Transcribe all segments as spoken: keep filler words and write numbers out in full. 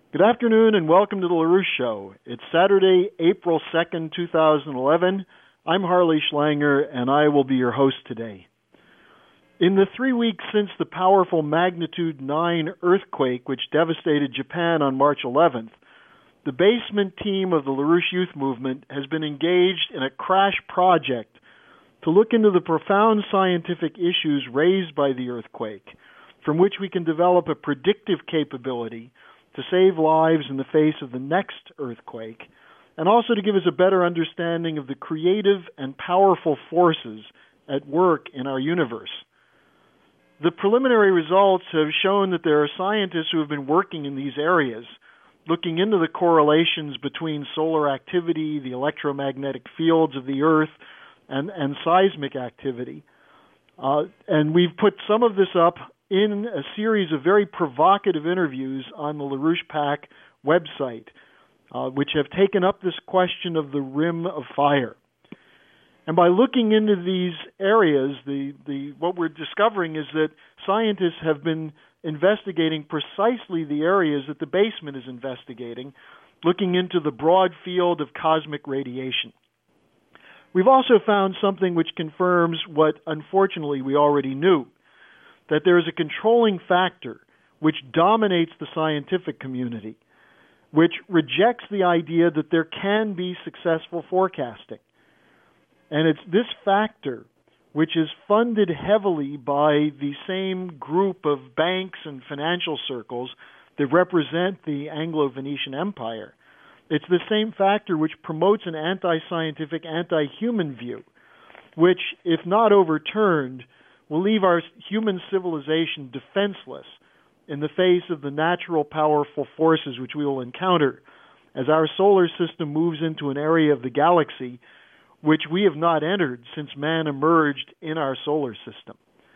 Good afternoon and welcome to the LaRouche Show. It's Saturday, April second, two thousand eleven. I'm Harley Schlanger and I will be your host today. In the three weeks since the powerful magnitude nine earthquake which devastated Japan on March eleventh, the basement team of the LaRouche Youth Movement has been engaged in a crash project to look into the profound scientific issues raised by the earthquake, from which we can develop a predictive capability to save lives in the face of the next earthquake, and also to give us a better understanding of the creative and powerful forces at work in our universe. The preliminary results have shown that there are scientists who have been working in these areas, looking into the correlations between solar activity, the electromagnetic fields of the Earth, and, and seismic activity. Uh, and we've put some of this up in a series of very provocative interviews on the LaRouche PAC website, uh, which have taken up this question of the rim of fire. And by looking into these areas, the, the what we're discovering is that scientists have been investigating precisely the areas that the basement is investigating, looking into the broad field of cosmic radiation. We've also found something which confirms what, unfortunately, we already knew, that there is a controlling factor which dominates the scientific community, which rejects the idea that there can be successful forecasting. And it's this factor which is funded heavily by the same group of banks and financial circles that represent the Anglo-Venetian Empire. It's the same factor which promotes an anti-scientific, anti-human view, which, if not overturned, will leave our human civilization defenseless in the face of the natural powerful forces which we will encounter as our solar system moves into an area of the galaxy which we have not entered since man emerged in our solar system.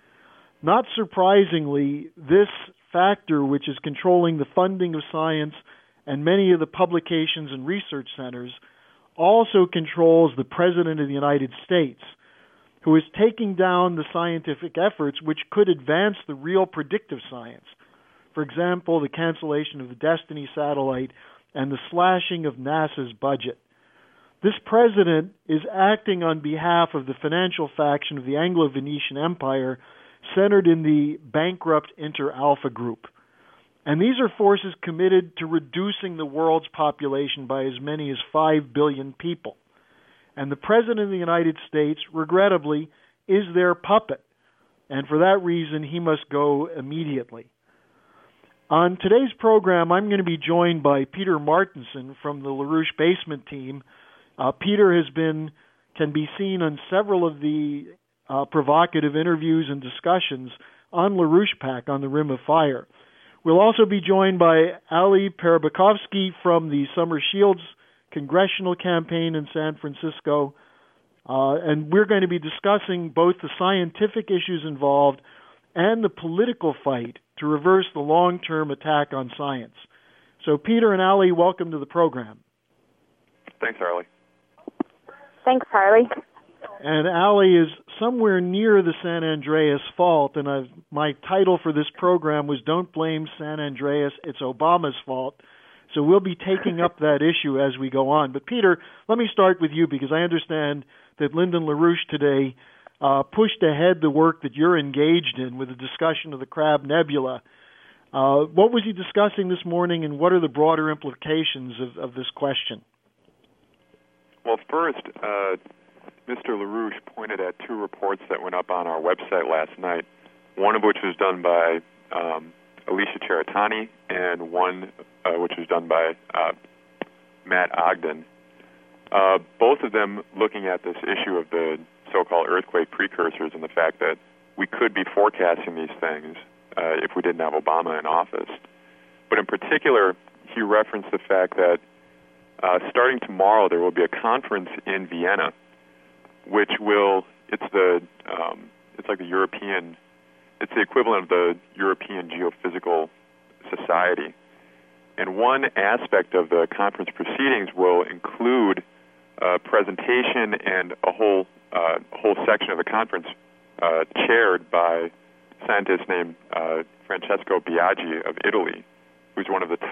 Not surprisingly, this factor which is controlling the funding of science and many of the publications and research centers also controls the President of the United States, who is taking down the scientific efforts which could advance the real predictive science. For example, the cancellation of the Destiny satellite and the slashing of NASA's budget. This president is acting on behalf of the financial faction of the Anglo-Venetian Empire centered in the bankrupt Inter-Alpha Group. And these are forces committed to reducing the world's population by as many as five billion people. And the President of the United States, regrettably, is their puppet. And for that reason, he must go immediately. On today's program, I'm going to be joined by Peter Martinson from the LaRouche Basement team. Uh, Peter has been, can be seen on several of the uh, provocative interviews and discussions on LaRouche PAC on the Rim of Fire. We'll also be joined by Ali Perebakovsky from the Summer Shields Congressional Campaign in San Francisco, uh, and we're going to be discussing both the scientific issues involved and the political fight to reverse the long-term attack on science. So, Peter and Ali, welcome to the program. Thanks, Harley. Thanks, Harley. And Ali is somewhere near the San Andreas fault, and I've, my title for this program was Don't Blame San Andreas, It's Obama's Fault. So we'll be taking up that issue as we go on. But Peter, let me start with you because I understand that Lyndon LaRouche today uh, pushed ahead the work that you're engaged in with the discussion of the Crab Nebula. Uh, what was he discussing this morning, and what are the broader implications of, of this question? Well, first, uh, Mister LaRouche pointed at two reports that went up on our website last night, one of which was done by um, Alicia Cheritani, and one uh, which was done by uh, Matt Ogden. Uh, both of them looking at this issue of the so-called earthquake precursors and the fact that we could be forecasting these things uh, if we didn't have Obama in office. But in particular, he referenced the fact that uh, starting tomorrow there will be a conference in Vienna, which will, it's the, um, it's like the European, it's the equivalent of the European Geophysical Society. And one aspect of the conference proceedings will include a presentation and a whole uh, whole section of the conference uh, chaired by a scientist named uh, Francesco Biaggi of Italy, who's one of the top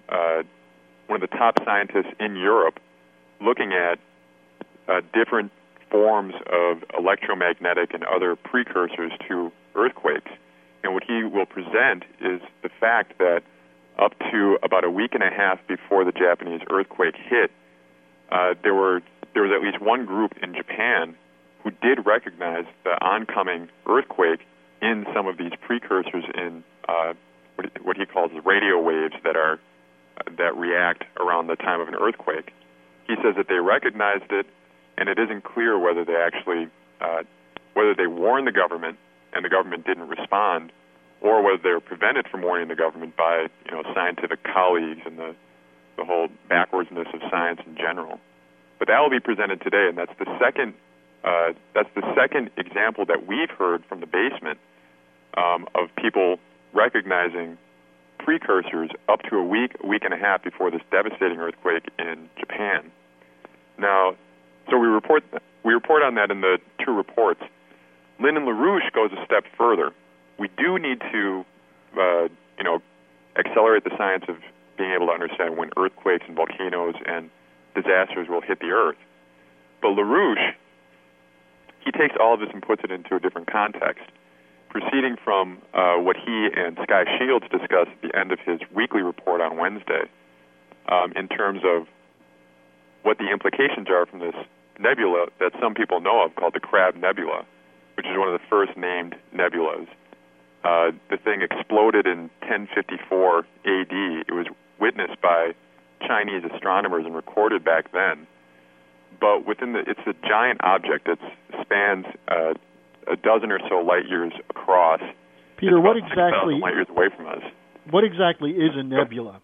uh, one of the top scientists in Europe looking at uh, different forms of electromagnetic and other precursors to earthquakes. And what he will present is the fact that up to about a week and a half before the Japanese earthquake hit, uh, there were there was at least one group in Japan who did recognize the oncoming earthquake in some of these precursors in uh, what, he, what he calls the radio waves that are uh, that react around the time of an earthquake. He says that they recognized it, and it isn't clear whether they actually uh, whether they warned the government and the government didn't respond, or whether they were prevented from warning the government by, you know, scientific colleagues and the, the whole backwardsness of science in general. But that will be presented today, and that's the second uh, that's the second example that we've heard from the basement um, of people recognizing precursors up to a week, a week and a half before this devastating earthquake in Japan. Now, so we report we report on that in the two reports. Lynn and LaRouche goes a step further. We do need to, uh, you know, accelerate the science of being able to understand when earthquakes and volcanoes and disasters will hit the Earth. But LaRouche, he takes all of this and puts it into a different context, proceeding from uh, what he and Sky Shields discussed at the end of his weekly report on Wednesday, um, in terms of what the implications are from this nebula that some people know of called the Crab Nebula, which is one of the first named nebulas. Uh, the thing exploded in ten fifty-four A D. It was witnessed by Chinese astronomers and recorded back then. But within the, it's a giant object that spans uh, a dozen or so light years across. Peter, what exactly light years away from us? What exactly is a nebula?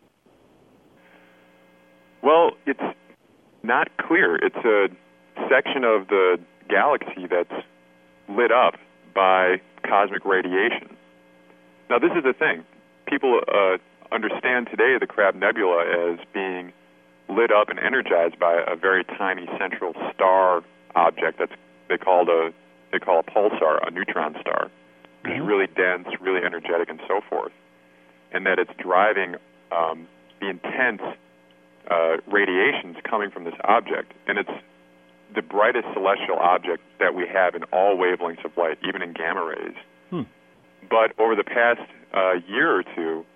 Well, it's not clear. It's a section of the galaxy that's lit up by cosmic radiation. Now, this is the thing. People uh, understand today the Crab Nebula as being lit up and energized by a very tiny central star object that's they called a they call a pulsar, a neutron star, which mm-hmm. is really dense, really energetic, and so forth, and that it's driving um, the intense uh, radiations coming from this object, and it's the brightest celestial object that we have in all wavelengths of light, even in gamma rays. Hmm. But over the past uh, year or two,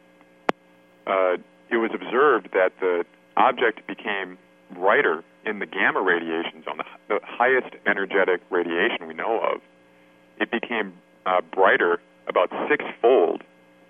uh, it was observed that the object became brighter in the gamma radiations, on the, the highest energetic radiation we know of. It became uh, brighter about six-fold.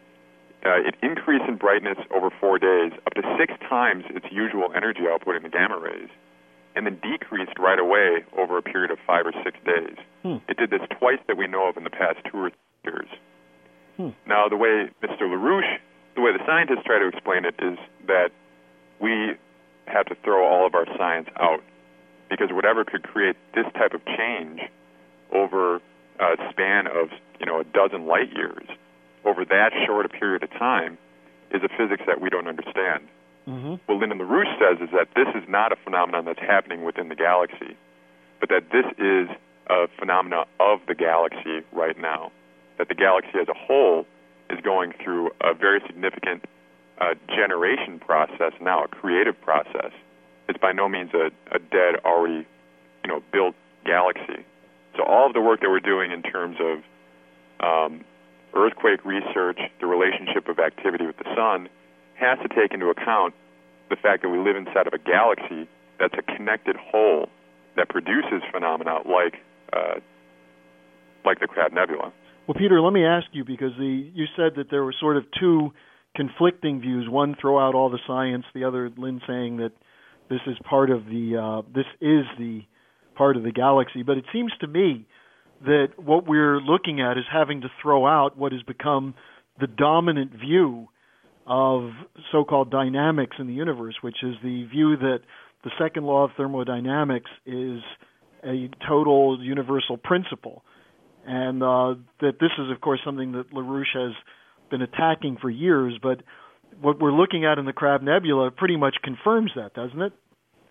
Uh, it increased in brightness over four days, up to six times its usual energy output in the gamma rays, and then decreased right away over a period of five or six days. Hmm. It did this twice that we know of in the past two or three years. Hmm. Now, the way Mister LaRouche, the way the scientists try to explain it is that we have to throw all of our science out, because whatever could create this type of change over a span of, you know, a dozen light years, over that short a period of time, is a physics that we don't understand. Mm-hmm. What Lyndon LaRouche says is that this is not a phenomenon that's happening within the galaxy, but that this is a phenomena of the galaxy right now, that the galaxy as a whole is going through a very significant uh, generation process now, a creative process. It's by no means a, a dead, already, you know, built galaxy. So all of the work that we're doing in terms of um, earthquake research, the relationship of activity with the sun, has to take into account the fact that we live inside of a galaxy that's a connected whole that produces phenomena like uh, like the Crab Nebula. Well, Peter, let me ask you, because the you said that there were sort of two conflicting views. One, throw out all the science. The other, Lynn, saying that this is part of the uh, this is the part of the galaxy. But it seems to me that what we're looking at is having to throw out what has become the dominant view of so-called dynamics in the universe, which is the view that the second law of thermodynamics is a total universal principle. And uh, that this is, of course, something that LaRouche has been attacking for years, but what we're looking at in the Crab Nebula pretty much confirms that, doesn't it?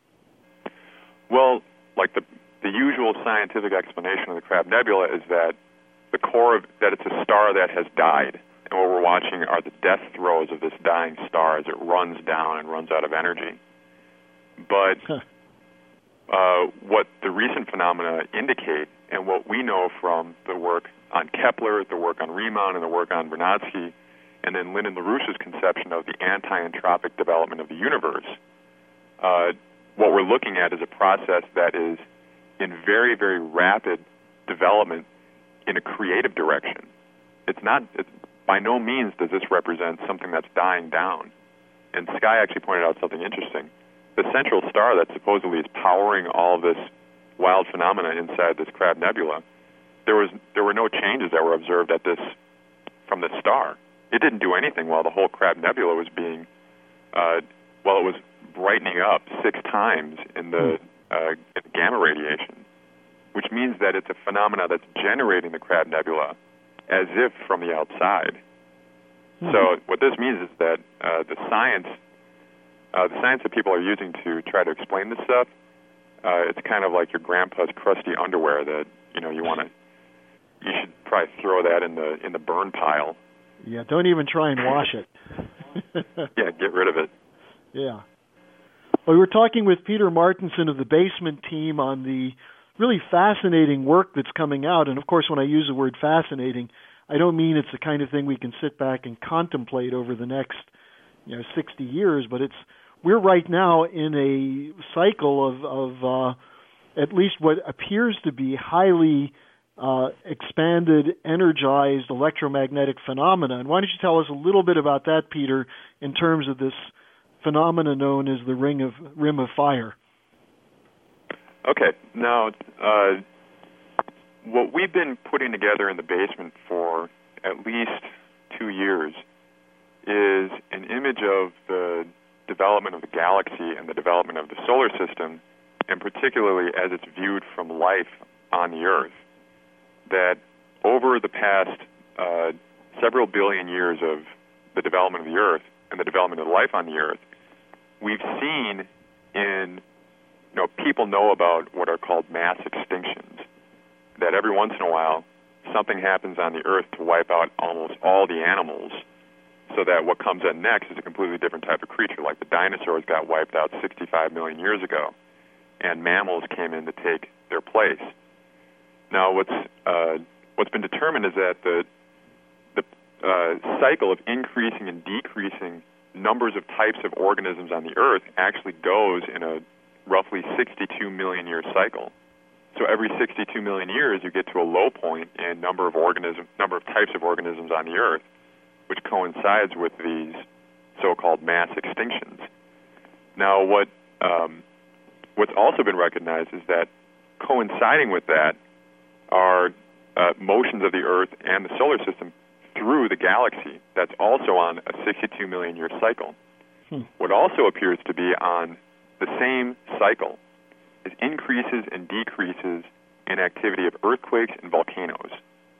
Well, like the the usual scientific explanation of the Crab Nebula is that the core of that it's a star that has died, and what we're watching are the death throes of this dying star as it runs down and runs out of energy. But huh. uh, what the recent phenomena indicate, and what we know from the work on Kepler, the work on Riemann, and the work on Vernadsky, and then Lyndon LaRouche's conception of the anti-entropic development of the universe, uh, what we're looking at is a process that is in very, very rapid development in a creative direction. It's not, it's, by no means does this represent something that's dying down. And Sky actually pointed out something interesting. The central star that supposedly is powering all this wild phenomena inside this Crab Nebula, there was there were no changes that were observed at this from the star. It didn't do anything while the whole Crab Nebula was being, uh, while it was brightening up six times in the uh, gamma radiation, which means that it's a phenomena that's generating the Crab Nebula as if from the outside. Mm-hmm. So what this means is that uh, the science, uh, the science that people are using to try to explain this stuff, uh, it's kind of like your grandpa's crusty underwear that you know you want to, you should probably throw that in the in the burn pile. Yeah, don't even try and wash it. Yeah, get rid of it. Yeah. Well, we were talking with Peter Martinson of the Basement Team on the really fascinating work that's coming out. And, of course, when I use the word fascinating, I don't mean it's the kind of thing we can sit back and contemplate over the next, you know, sixty years, but it's we're right now in a cycle of, of uh, at least what appears to be highly uh, expanded, energized electromagnetic phenomena. And why don't you tell us a little bit about that, Peter, in terms of this phenomena known as the ring of rim of fire? Okay. Now, uh, what we've been putting together in the basement for at least two years is an image of the development of the galaxy and the development of the solar system, and particularly as it's viewed from life on the Earth. That over the past uh, several billion years of the development of the Earth and the development of life on the Earth, we've seen in, you know, people know about what are called mass extinctions, that every once in a while something happens on the Earth to wipe out almost all the animals, so that what comes in next is a completely different type of creature, like the dinosaurs got wiped out sixty-five million years ago, and mammals came in to take their place. Now, what's uh, what's been determined is that the the uh, cycle of increasing and decreasing numbers of types of organisms on the Earth actually goes in a roughly sixty-two million year cycle. So every sixty-two million years, you get to a low point in number of organism, number of types of organisms on the Earth, which coincides with these so-called mass extinctions. Now, what um, what's also been recognized is that coinciding with that are uh, motions of the Earth and the solar system through the galaxy that's also on a sixty-two million year cycle. Hmm. What also appears to be on the same cycle is increases and decreases in activity of earthquakes and volcanoes.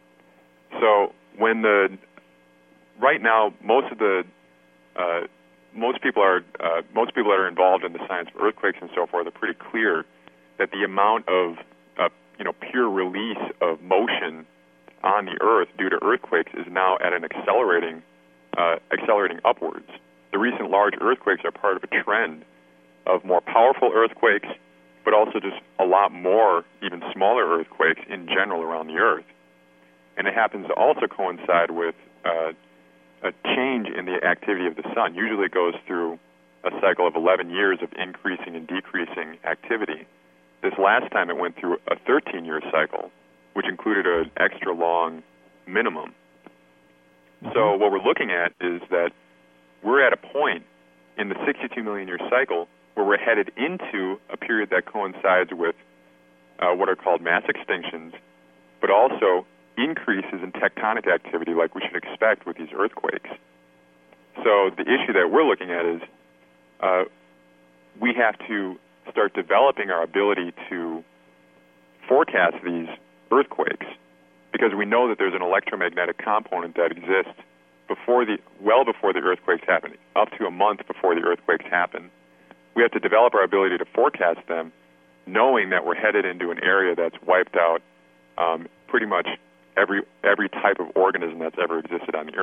So when the right now most of the uh, most people are uh, most people that are involved in the science of earthquakes and so forth are pretty clear that the amount of uh, you know pure release of motion on the Earth due to earthquakes is now at an accelerating uh, accelerating upwards. The recent large earthquakes are part of a trend of more powerful earthquakes, but also just a lot more even smaller earthquakes in general around the Earth. And it happens to also coincide with uh, a change in the activity of the sun. Usually it goes through a cycle of eleven years of increasing and decreasing activity. This last time it went through a thirteen year cycle, which included an extra long minimum. Mm-hmm. So what we're looking at is that we're at a point in the sixty-two million year cycle where we're headed into a period that coincides with uh, what are called mass extinctions, but also increases in tectonic activity like we should expect with these earthquakes. So the issue that we're looking at is uh, we have to start developing our ability to forecast these earthquakes, because we know that there's an electromagnetic component that exists before the well before the earthquakes happen, up to a month before the earthquakes happen. We have to develop our ability to forecast them, knowing that we're headed into an area that's wiped out um, pretty much every every type of organism that's ever existed on the Earth.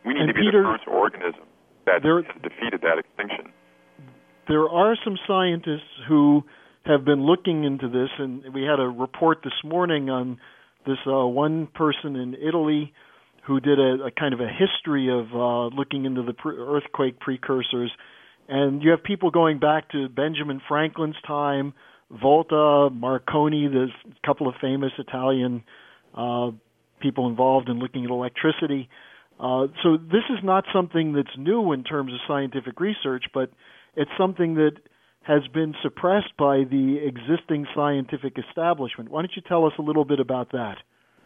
We need and to be Peter, the first organism that there, has defeated that extinction. There are some scientists who have been looking into this, and we had a report this morning on this uh, one person in Italy who did a, a kind of a history of uh, looking into the pre- earthquake precursors. And you have people going back to Benjamin Franklin's time, Volta, Marconi, there's a couple of famous Italian uh, people involved in looking at electricity. Uh, so this is not something that's new in terms of scientific research, but it's something that has been suppressed by the existing scientific establishment. Why don't you tell us a little bit about that?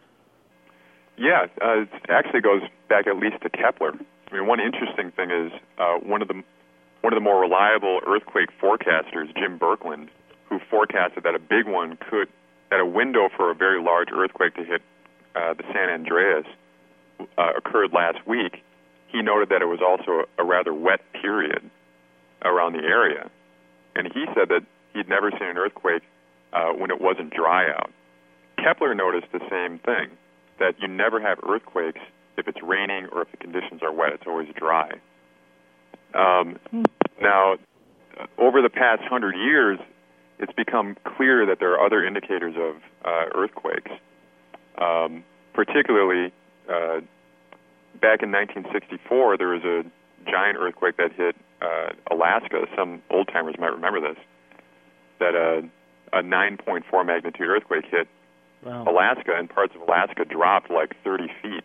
Yeah, uh, it actually goes back at least to Kepler. I mean, one interesting thing is uh, one of the one of the more reliable earthquake forecasters, Jim Birkeland, who forecasted that a big one could, that a window for a very large earthquake to hit uh, the San Andreas uh, occurred last week. He noted that it was also a, a rather wet period around the area, and he said that he'd never seen an earthquake uh, when it wasn't dry out. Kepler noticed the same thing, that you never have earthquakes if it's raining or if the conditions are wet. It's always dry. Um, now, uh, over the past hundred years, it's become clear that there are other indicators of uh, earthquakes. Um, particularly, uh, back in nineteen sixty-four, there was a giant earthquake that hit uh, Alaska. Some old-timers might remember this, that uh, a nine point four magnitude earthquake hit wow. Alaska, and parts of Alaska dropped like thirty feet.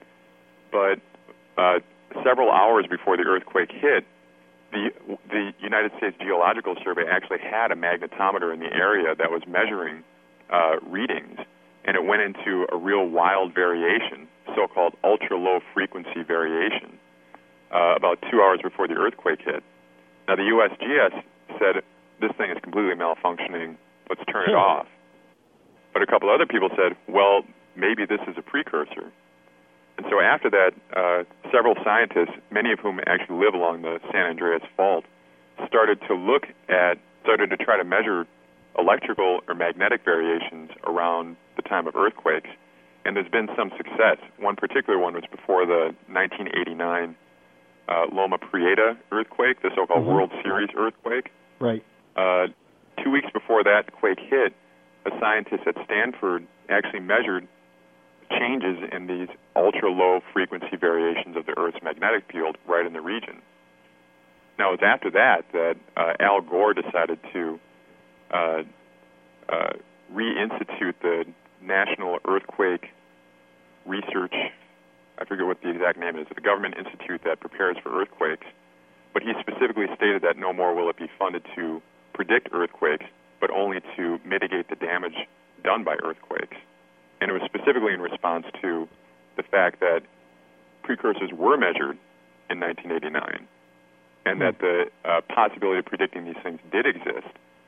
But uh, several hours before the earthquake hit, the the United States Geological Survey actually had a magnetometer in the area that was measuring uh, readings, and it went into a real wild variation, so-called ultra-low frequency variation, uh, about two hours before the earthquake hit. Now, the U S G S said, this thing is completely malfunctioning, let's turn it off. But a couple other people said, well, maybe this is a precursor. And so after that, uh, several scientists, many of whom actually live along the San Andreas Fault, started to look at, started to try to measure electrical or magnetic variations around the time of earthquakes. And there's been some success. One particular one was before the nineteen eighty-nine uh, Loma Prieta earthquake, the so-called mm-hmm. World Series earthquake. Right. Uh, two weeks before that quake hit, a scientist at Stanford actually measured changes in these ultra-low frequency variations of the Earth's magnetic field right in the region. Now, it was after that that uh, Al Gore decided to uh, uh, reinstitute the National Earthquake Research, I forget what the exact name is, the government institute that prepares for earthquakes, but he specifically stated that no more will it be funded to predict earthquakes, but only to mitigate the damage done by earthquakes. And it was specifically in response to the fact that precursors were measured in nineteen eighty-nine, and that the uh, possibility of predicting these things did exist.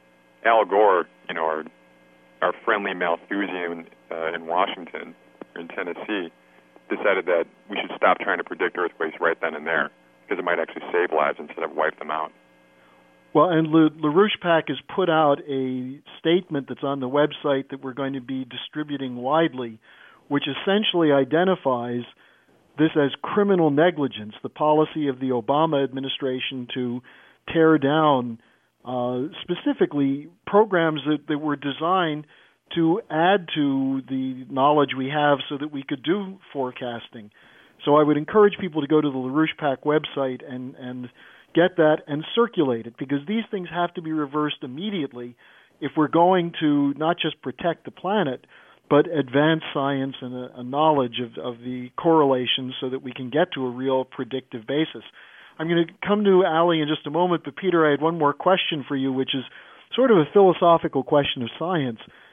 Al Gore, you know, our, our friendly Malthusian uh, in Washington, or in Tennessee, decided that we should stop trying to predict earthquakes right then and there, because it might actually save lives instead of wipe them out. Well, and La- LaRouche PAC has put out a statement that's on the website that we're going to be distributing widely, which essentially identifies this as criminal negligence, the policy of the Obama administration to tear down uh, specifically programs that, that were designed to add to the knowledge we have so that we could do forecasting. So I would encourage people to go to the LaRouche PAC website and, and get that and circulate it, because these things have to be reversed immediately if we're going to not just protect the planet, but advance science and a, a knowledge of, of the correlations so that we can get to a real predictive basis. I'm going to come to Ali in just a moment, but Peter, I had one more question for you, which is sort of a philosophical question of science.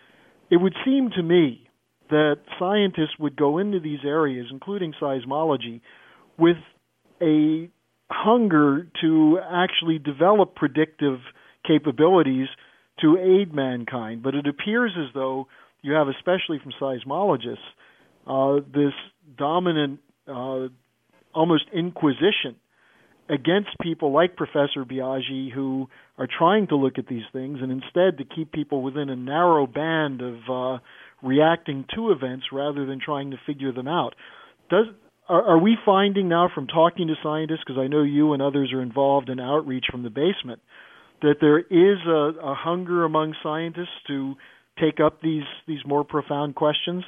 It would seem to me that scientists would go into these areas, including seismology, with a hunger to actually develop predictive capabilities to aid mankind. But it appears as though you have, especially from seismologists, uh, this dominant, uh, almost inquisition against people like Professor Biaggi, who are trying to look at these things, and instead to keep people within a narrow band of uh, reacting to events rather than trying to figure them out. Does are, are we finding now from talking to scientists, because I know you and others are involved in outreach from the basement, that there is a, a hunger among scientists to take up these, these more profound questions?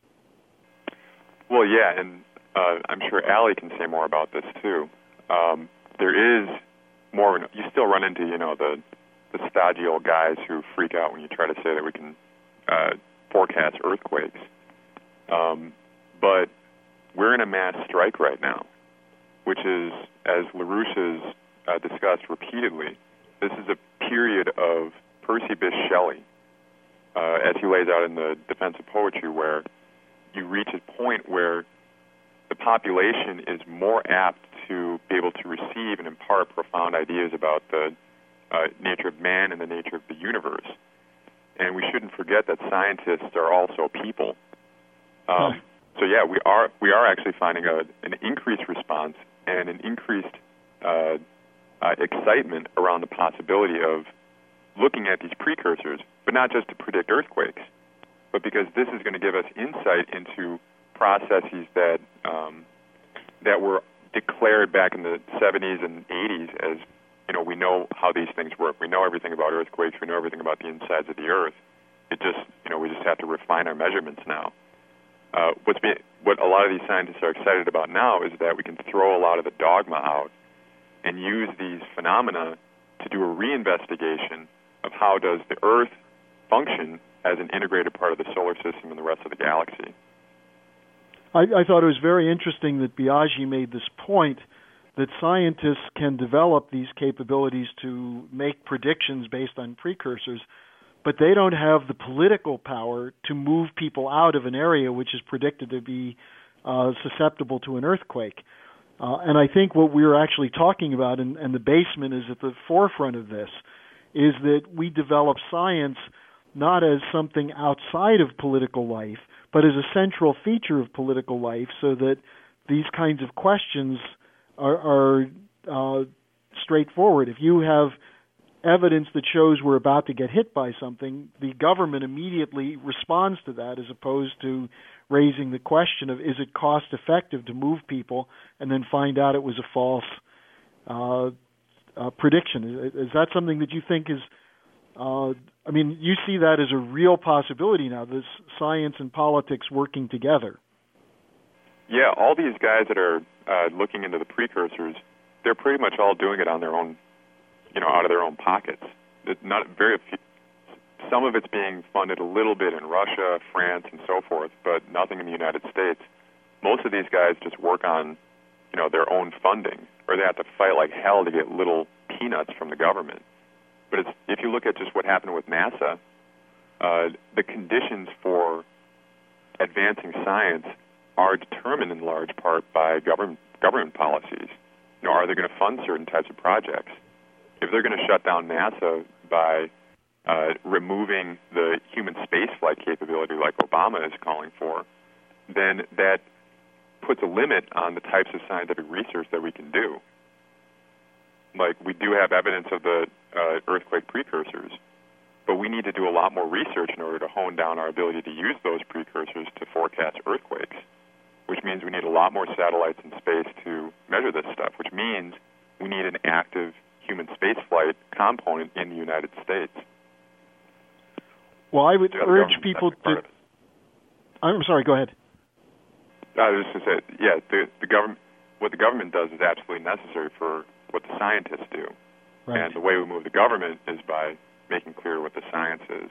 Well, yeah, and uh, I'm sure Allie can say more about this too. Um, there is more. You still run into, you know, the the stodgy old guys who freak out when you try to say that we can uh, forecast earthquakes. Um, but we're in a mass strike right now, which is, as LaRouche has uh, discussed repeatedly, this is a period of Percy Bysshe Shelley, uh, as he lays out in the Defense of Poetry, where you reach a point where the population is more apt to be able to receive and impart profound ideas about the uh, nature of man and the nature of the universe. And we shouldn't forget that scientists are also people. Um, so yeah, we are we are actually finding a, an increased response and an increased uh, uh, excitement around the possibility of looking at these precursors, but not just to predict earthquakes, but because this is going to give us insight into processes that um, that were declared back in the seventies and eighties as, you know, we know how these things work. We know everything about earthquakes. We know everything about the insides of the earth. It just, you know, we just have to refine our measurements now. Uh, what's being, what a lot of these scientists are excited about now is that we can throw a lot of the dogma out and use these phenomena to do a reinvestigation of how does the Earth function as an integrated part of the solar system and the rest of the galaxy. I, I thought it was very interesting that Biaggi made this point that scientists can develop these capabilities to make predictions based on precursors, but they don't have the political power to move people out of an area which is predicted to be uh, susceptible to an earthquake. Uh, and I think what we're actually talking about, and, and the basement is at the forefront of this, is that we develop science not as something outside of political life, but as a central feature of political life, so that these kinds of questions are, are uh, straightforward. If you have evidence that shows we're about to get hit by something, the government immediately responds to that, as opposed to raising the question of, is it cost effective to move people, and then find out it was a false uh, uh, prediction. Is, is that something that you think is, uh, I mean, you see that as a real possibility now, this science and politics working together? Yeah, all these guys that are uh, looking into the precursors, they're pretty much all doing it on their own, you know, out of their own pockets. It's not very few, some of it's being funded a little bit in Russia, France, and so forth, but nothing in the United States. Most of these guys just work on, you know, their own funding, or they have to fight like hell to get little peanuts from the government. But it's, if you look at just what happened with NASA, uh, the conditions for advancing science are determined in large part by government government policies. You know, are they going to fund certain types of projects? If they're going to shut down NASA by uh, removing the human spaceflight capability like Obama is calling for, then that puts a limit on the types of scientific research that we can do. Like, we do have evidence of the uh, earthquake precursors, but we need to do a lot more research in order to hone down our ability to use those precursors to forecast earthquakes, which means we need a lot more satellites in space to measure this stuff, which means we need an active human spaceflight component in the United States. Well, I would urge people to... I'm sorry, go ahead. I was just going to say, yeah, the, the government, what the government does is absolutely necessary for what the scientists do. Right. And the way we move the government is by making clear what the science is.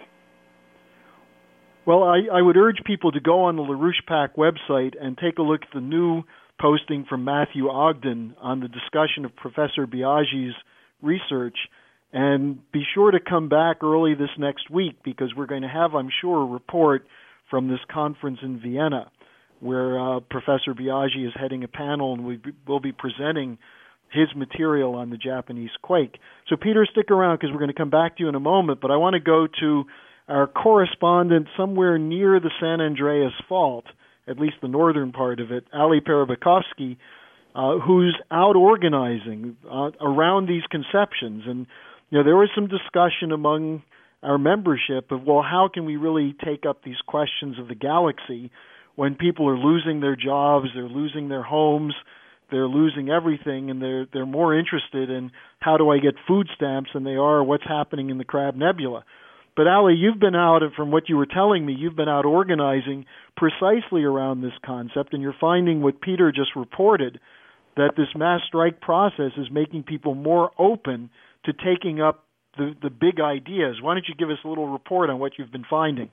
Well, I, I would urge people to go on the LaRouche PAC website and take a look at the new posting from Matthew Ogden on the discussion of Professor Biaggi's research, and be sure to come back early this next week, because we're going to have, I'm sure, a report from this conference in Vienna where uh, Professor Biaggi is heading a panel, and we will be presenting his material on the Japanese quake. So, Peter, stick around, because we're going to come back to you in a moment, but I want to go to our correspondent somewhere near the San Andreas Fault, at least the northern part of it, Ali Perebakovsky, uh, who's out organizing uh, around these conceptions. And, you know, there was some discussion among our membership of, well, how can we really take up these questions of the galaxy when people are losing their jobs, they're losing their homes, they're losing everything, and they're they're more interested in how do I get food stamps than they are what's happening in the Crab Nebula. But Allie, you've been out, from what you were telling me, you've been out organizing precisely around this concept, and you're finding what Peter just reported, that this mass strike process is making people more open to taking up the, the big ideas. Why don't you give us a little report on what you've been finding?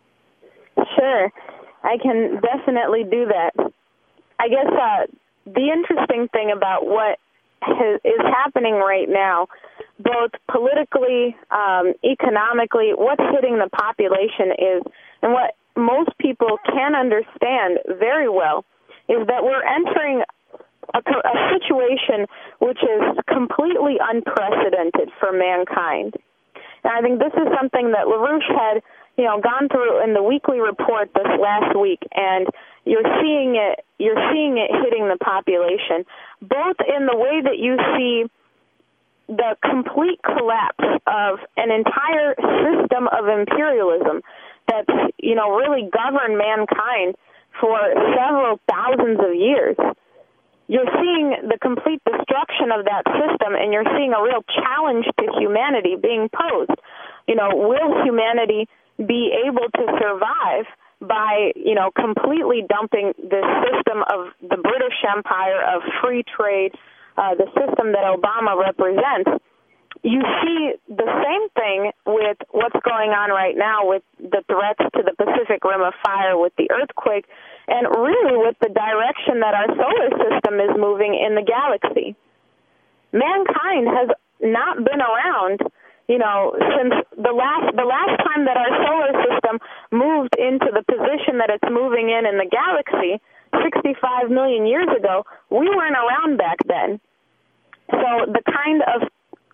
Sure. I can definitely do that. I guess uh, the interesting thing about what has, is happening right now, both politically, um, economically, what's hitting the population is, and what most people can understand very well, is that we're entering a, a situation which is completely unprecedented for mankind. And I think this is something that LaRouche had, you know, gone through in the weekly report this last week, and you're seeing it, you're seeing it hitting the population, both in the way that you see the complete collapse of an entire system of imperialism that's, you know, really governed mankind for several thousands of years. You're seeing the complete destruction of that system, and you're seeing a real challenge to humanity being posed. You know, will humanity be able to survive by, you know, completely dumping the system of the British Empire of free trade, uh, the system that Obama represents? You see the same thing with what's going on right now with the threats to the Pacific Rim of Fire, with the earthquake, and really with the direction that our solar system is moving in the galaxy. Mankind has not been around, you know, since the last the last time that our solar system moved into the position that it's moving in in the galaxy, sixty-five million years ago. We weren't around back then. So the kind of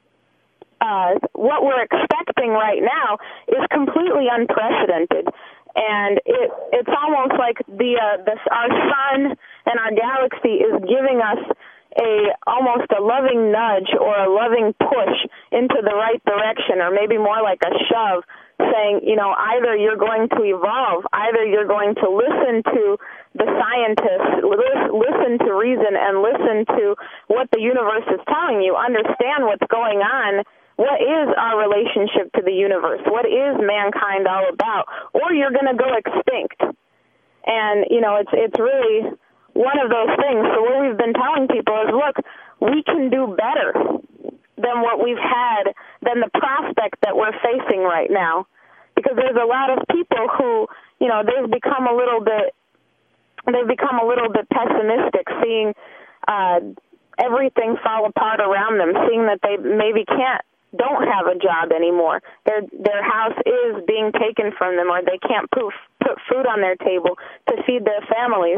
Uh, what we're expecting right now is completely unprecedented, and it, it's almost like the, uh, the our sun and our galaxy is giving us a almost a loving nudge or a loving push into the right direction, or maybe more like a shove, saying, you know, either you're going to evolve, either you're going to listen to the scientists, listen to reason, and listen to what the universe is telling you, understand what's going on. What is our relationship to the universe? What is mankind all about? Or you're going to go extinct. And, you know, it's it's really one of those things. So what we've been telling people is, look, we can do better than what we've had, than the prospect that we're facing right now. Because there's a lot of people who, you know, they've become a little bit, they've become a little bit pessimistic, seeing uh, everything fall apart around them, seeing that they maybe can't, don't have a job anymore. Their their house is being taken from them, or they can't put, put food on their table to feed their families.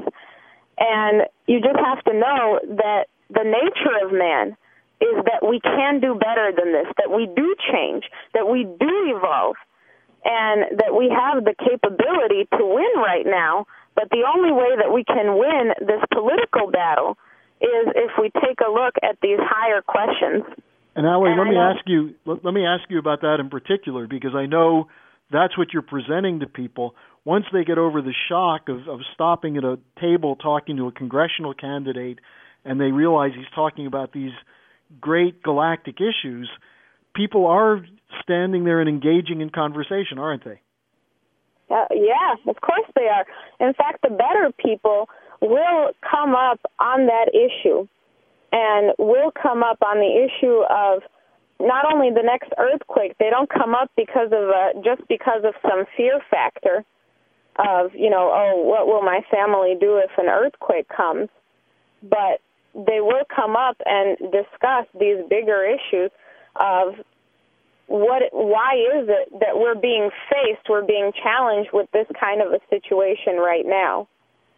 And you just have to know that the nature of man is that we can do better than this, that we do change, that we do evolve, and that we have the capability to win right now. But the only way that we can win this political battle is if we take a look at these higher questions. And Allie, and let me ask you. Let, let me ask you about that in particular, because I know that's what you're presenting to people. Once they get over the shock of, of stopping at a table talking to a congressional candidate, and they realize he's talking about these great galactic issues, people are standing there and engaging in conversation, aren't they? Uh, yeah, of course they are. In fact, the better people will come up on that issue, and will come up on the issue of not only the next earthquake. They don't come up because of a, just because of some fear factor of, you know, oh, what will my family do if an earthquake comes? But they will come up and discuss these bigger issues of what, why is it that we're being faced, we're being challenged with this kind of a situation right now.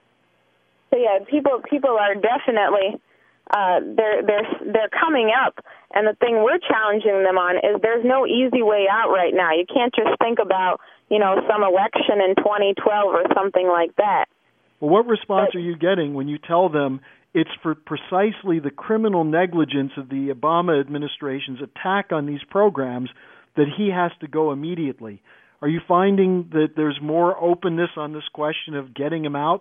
So yeah, people people are definitely uh, they're they're they're coming up, and the thing we're challenging them on is there's no easy way out right now. You can't just think about, you know, some election in twenty twelve or something like that. Well, what response but, are you getting when you tell them it's for precisely the criminal negligence of the Obama administration's attack on these programs that he has to go immediately? Are you finding that there's more openness on this question of getting them out?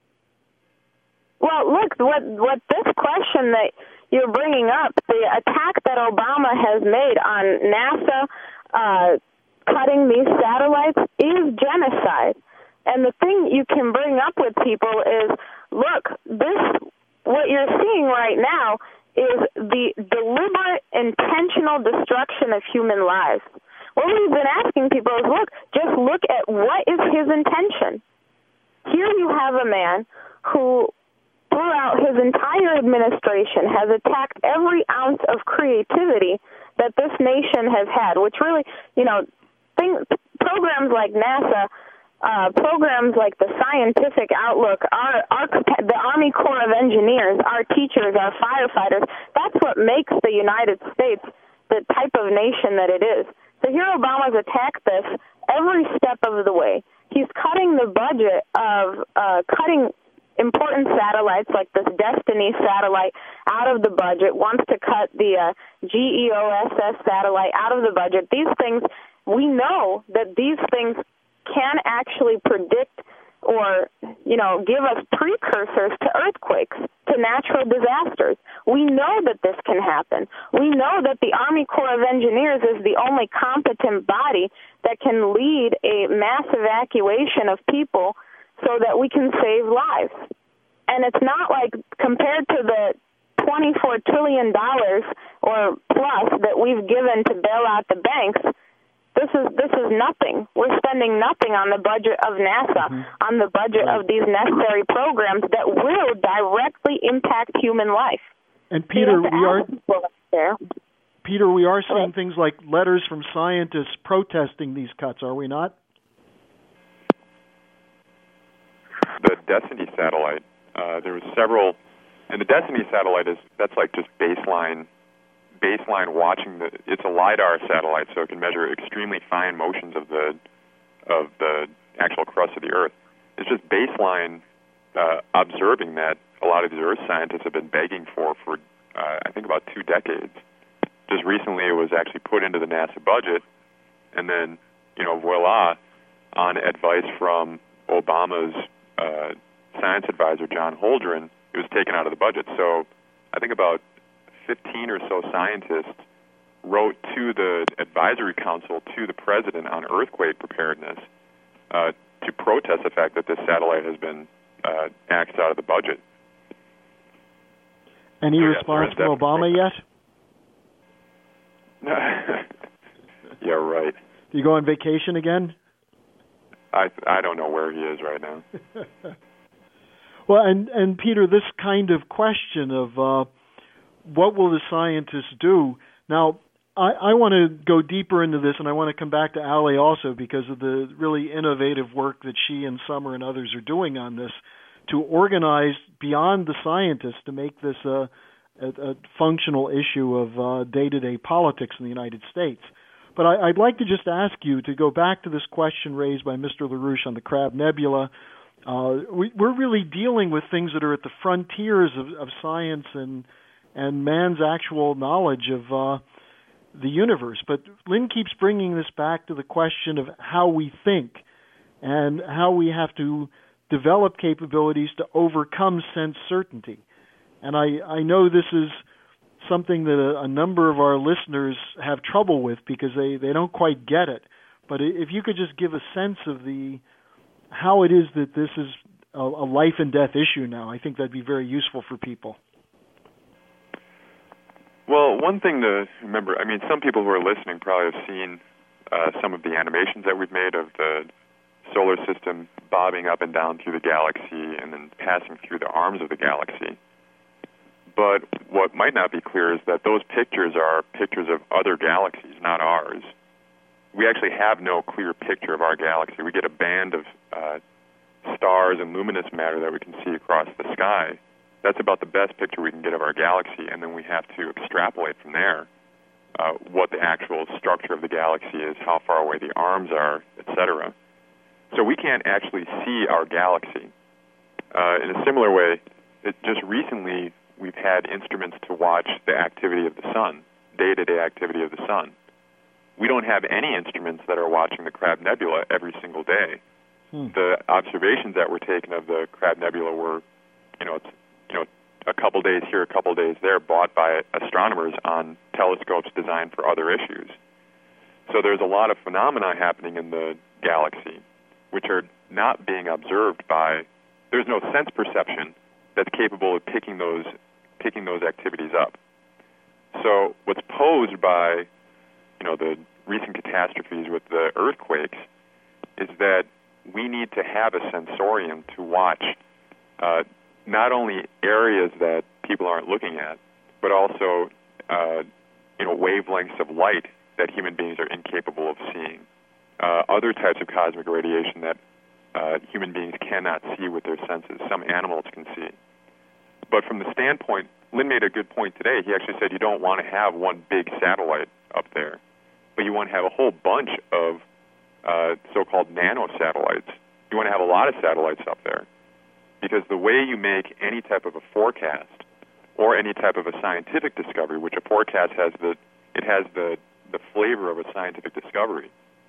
Well, look, what what this question that you're bringing up, the attack that Obama has made on NASA uh, cutting these satellites is genocide. And the thing you can bring up with people is, look, this, what you're seeing right now is the deliberate, intentional destruction of human lives. What we've been asking people is, look, just look at what is his intention. Here you have a man who, throughout his entire administration, has attacked every ounce of creativity that this nation has had, which really, you know, things, programs like NASA, Uh, programs like the Scientific Outlook, our, our, the Army Corps of Engineers, our teachers, our firefighters, that's what makes the United States the type of nation that it is. So here Obama's attacked this every step of the way. He's cutting the budget of, uh, cutting important satellites like this Destiny satellite out of the budget, wants to cut the uh, G E O S S satellite out of the budget. These things, we know that these things can actually predict or, you know, give us precursors to earthquakes, to natural disasters. We know that this can happen. We know that the Army Corps of Engineers is the only competent body that can lead a mass evacuation of people so that we can save lives. And it's not like, compared to the twenty-four trillion dollars or plus that we've given to bail out the banks, This is this is nothing. We're spending nothing on the budget of NASA, mm-hmm. on the budget right. of these necessary programs that will directly impact human life. And Peter, we are there. Peter, we are seeing things like letters from scientists protesting these cuts, are we not? The Destiny satellite, uh, there was several, and the Destiny satellite is that's like just baseline. baseline watching the it's a LiDAR satellite, so it can measure extremely fine motions of the of the actual crust of the Earth. It's just baseline uh, observing that a lot of these Earth scientists have been begging for for uh, I think about two decades. Just recently, it was actually put into the NASA budget, and then you know voila, on advice from Obama's uh, science advisor John Holdren, it was taken out of the budget. So I think about fifteen or so scientists wrote to the advisory council to the president on earthquake preparedness uh, to protest the fact that this satellite has been uh, axed out of the budget. Any so, response yeah, from Obama yet? Yeah, right. Do you go on vacation again? I I don't know where he is right now. Well, and, and Peter, this kind of question of uh, what will the scientists do? Now, I, I want to go deeper into this, and I want to come back to Allie also because of the really innovative work that she and Summer and others are doing on this to organize beyond the scientists to make this a, a, a functional issue of uh, day-to-day politics in the United States. But I, I'd like to just ask you to go back to this question raised by Mister LaRouche on the Crab Nebula. Uh, we, we're really dealing with things that are at the frontiers of, of science and and man's actual knowledge of uh, the universe. But Lynn keeps bringing this back to the question of how we think and how we have to develop capabilities to overcome sense certainty. And I, I know this is something that a, a number of our listeners have trouble with because they, they don't quite get it. But if you could just give a sense of the how it is that this is a, a life and death issue now, I think that'd be very useful for people. Well, one thing to remember, I mean, some people who are listening probably have seen uh, some of the animations that we've made of the solar system bobbing up and down through the galaxy and then passing through the arms of the galaxy. But what might not be clear is that those pictures are pictures of other galaxies, not ours. We actually have no clear picture of our galaxy. We get a band of uh, stars and luminous matter that we can see across the sky. That's about the best picture we can get of our galaxy, and then we have to extrapolate from there uh, what the actual structure of the galaxy is, how far away the arms are, et cetera. So we can't actually see our galaxy. Uh, in a similar way, it, just recently we've had instruments to watch the activity of the sun, day-to-day activity of the sun. we don't have any instruments that are watching the Crab Nebula every single day. Hmm. The observations that were taken of the Crab Nebula were, you know, it's, you know, a couple days here, a couple days there, bought by astronomers on telescopes designed for other issues. So there's a lot of phenomena happening in the galaxy which are not being observed by, there's no sense perception that's capable of picking those picking those activities up. So what's posed by, you know, the recent catastrophes with the earthquakes is that we need to have a sensorium to watch uh, not only areas that people aren't looking at, but also uh, you know, wavelengths of light that human beings are incapable of seeing. Uh, other types of cosmic radiation that uh, human beings cannot see with their senses. Some animals can see. But from the standpoint, Lynn made a good point today. He actually said you don't want to have one big satellite up there, but you want to have a whole bunch of uh, so-called nano-satellites. You want to have a lot of satellites up there, because the way you make any type of a forecast or any type of a scientific discovery, which a forecast has the, it has the, the flavor of a scientific discovery,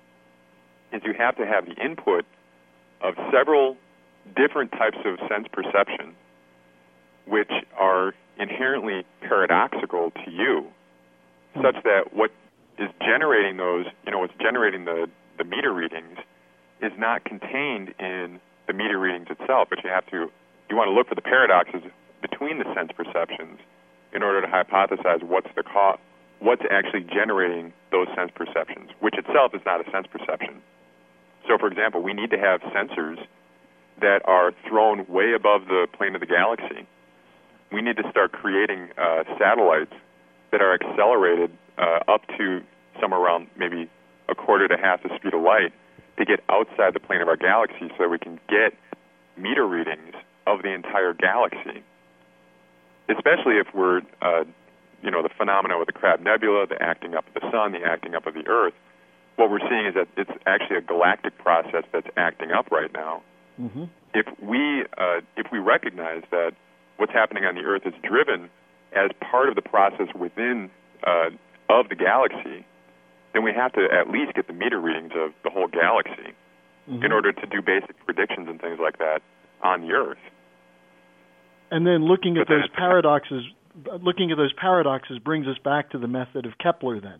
is you have to have the input of several different types of sense perception, which are inherently paradoxical to you, such that what is generating those, you know, what's generating the, the meter readings is not contained in the meter readings itself, but you have to, you want to look for the paradoxes between the sense perceptions in order to hypothesize what's the cause, what's actually generating those sense perceptions, which itself is not a sense perception. So, for example, we need to have sensors that are thrown way above the plane of the galaxy. We need to start creating uh, satellites that are accelerated uh, up to somewhere around maybe a quarter to half the speed of light to get outside the plane of our galaxy so that we can get meter readings of the entire galaxy, especially if we're, uh, you know, the phenomena with the Crab Nebula, the acting up of the sun, the acting up of the Earth. What we're seeing is that it's actually a galactic process that's acting up right now. Mm-hmm. If we uh, if we recognize that what's happening on the Earth is driven as part of the process within uh, of the galaxy, then we have to at least get the meter readings of the whole galaxy mm-hmm. in order to do basic predictions and things like that on the Earth. And then looking at but those paradoxes, looking at those paradoxes brings us back to the method of Kepler then.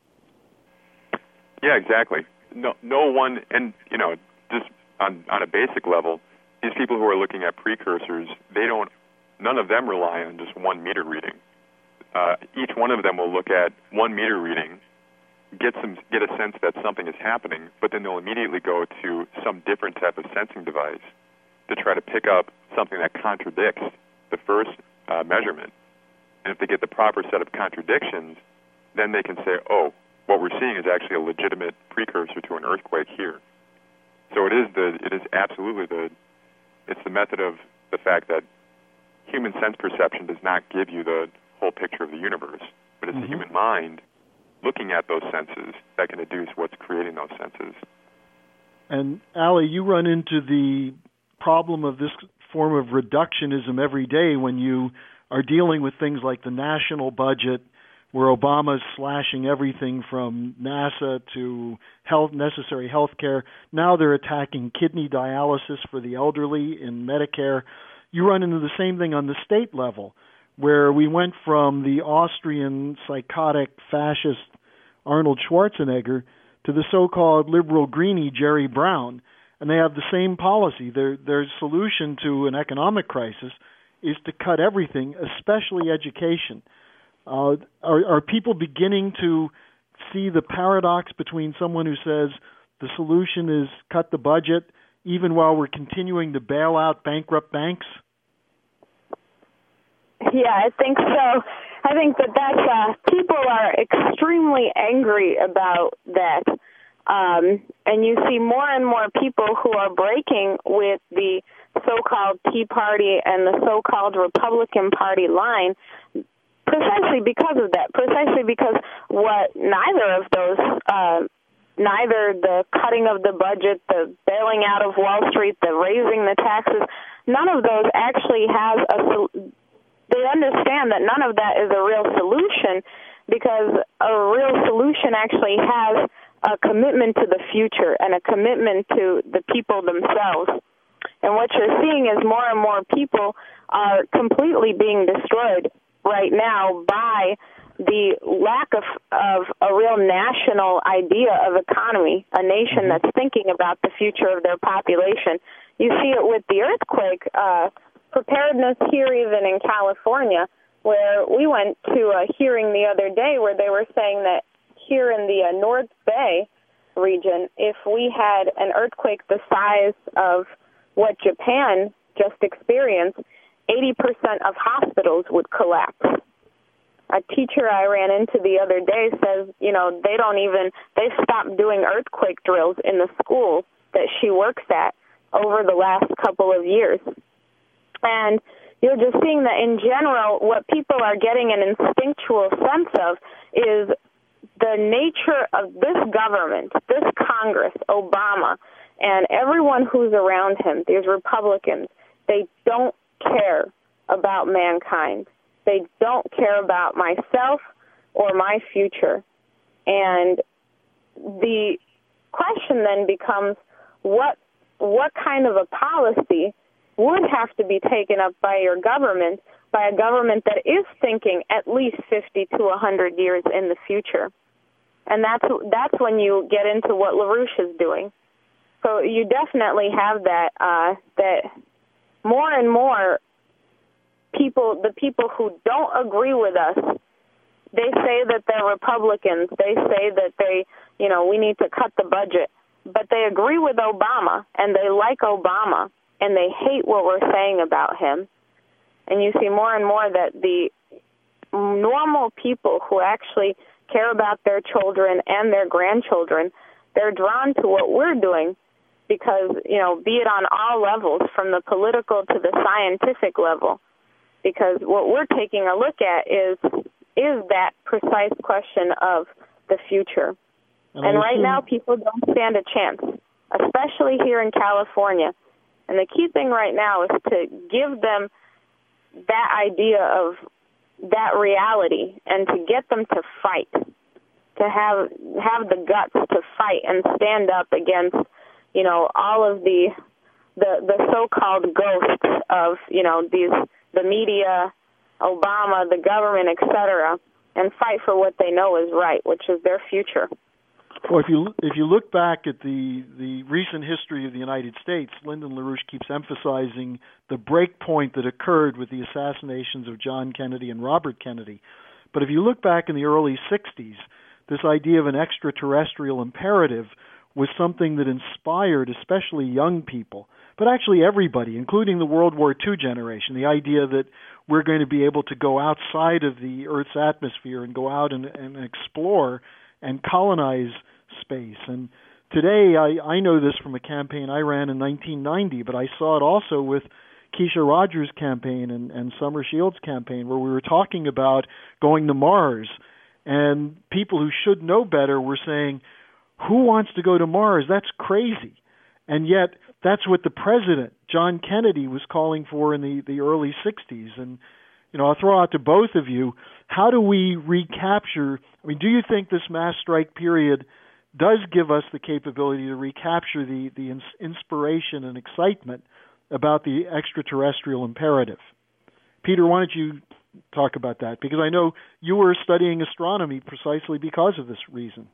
Yeah, exactly. No, no one, and you know, just on on a basic level, these people who are looking at precursors, they don't, none of them rely on just one meter reading. Uh, each one of them will look at one meter reading, get some, get a sense that something is happening, but then they'll immediately go to some different type of sensing device to try to pick up something that contradicts the first uh, measurement. And if they get the proper set of contradictions, then they can say, oh, what we're seeing is actually a legitimate precursor to an earthquake here. So it is the it is absolutely the it's the method of the fact that human sense perception does not give you the whole picture of the universe, but it's mm-hmm. the human mind looking at those senses that can deduce what's creating those senses. And Allie, you run into the problem of this form of reductionism every day when you are dealing with things like the national budget, where Obama's slashing everything from NASA to health, necessary health care. Now they're attacking kidney dialysis for the elderly in Medicare. You run into the same thing on the state level, where we went from the Austrian psychotic fascist Arnold Schwarzenegger to the so-called liberal greenie Jerry Brown, and they have the same policy. Their, their solution to an economic crisis is to cut everything, especially education. Uh, are, are people beginning to see the paradox between someone who says the solution is cut the budget, even while we're continuing to bail out bankrupt banks? Yeah, I think so. I think that that's, uh, people are extremely angry about that. Um, and you see more and more people who are breaking with the so-called Tea Party and the so-called Republican Party line, precisely because of that, precisely because what neither of those, uh, neither the cutting of the budget, the bailing out of Wall Street, the raising the taxes, none of those actually has a, they understand that none of that is a real solution. because a real solution actually has a commitment to the future and a commitment to the people themselves. And what you're seeing is more and more people are completely being destroyed right now by the lack of, of a real national idea of economy, a nation that's thinking about the future of their population. You see it with the earthquake uh, preparedness here even in California, where we went to a hearing the other day where they were saying that here in the uh, North Bay region, if we had an earthquake the size of what Japan just experienced, eighty percent of hospitals would collapse. A teacher I ran into the other day says, you know, they don't even, they stopped doing earthquake drills in the school that she works at over the last couple of years. And you're just seeing that in general, what people are getting an instinctual sense of is the nature of this government, this Congress, Obama, and everyone who's around him, these Republicans, they don't care about mankind. They don't care about myself or my future. And the question then becomes, what what kind of a policy would have to be taken up by your government, by a government that is thinking at least fifty to one hundred years in the future? And that's that's when you get into what LaRouche is doing. So you definitely have that, uh, that more and more people, the people who don't agree with us, they say that they're Republicans. They say that they, you know, we need to cut the budget. But they agree with Obama, and they like Obama, and they hate what we're saying about him. And you see more and more that the normal people who actually care about their children and their grandchildren, they're drawn to what we're doing because, you know, be it on all levels, from the political to the scientific level, because what we're taking a look at is is that precise question of the future. And, and right now, people don't stand a chance, especially here in California. And the key thing right now is to give them that idea of that reality and to get them to fight, to have have the guts to fight and stand up against, you know, all of the the, the so-called ghosts of, you know, these the media, Obama, the government, et cetera, and fight for what they know is right, which is their future. Well, if you if you look back at the, the recent history of the United States, Lyndon LaRouche keeps emphasizing the break point that occurred with the assassinations of John Kennedy and Robert Kennedy. But if you look back in the early sixties, this idea of an extraterrestrial imperative was something that inspired especially young people, but actually everybody, including the World War Two generation, the idea that we're going to be able to go outside of the Earth's atmosphere and go out and, and explore and colonize space. And today, I, I know this from a campaign I ran in nineteen ninety, but I saw it also with Keisha Rogers' campaign and, and Summer Shields' campaign, where we were talking about going to Mars. And people who should know better were saying, who wants to go to Mars? That's crazy. And yet, that's what the president, John Kennedy, was calling for in the, the early sixties. And, you know, I'll throw out to both of you, how do we recapture, I mean, do you think this mass strike period does give us the capability to recapture the, the ins- inspiration and excitement about the extraterrestrial imperative? Peter, why don't you talk about that? Because I know you were studying astronomy precisely because of this reason.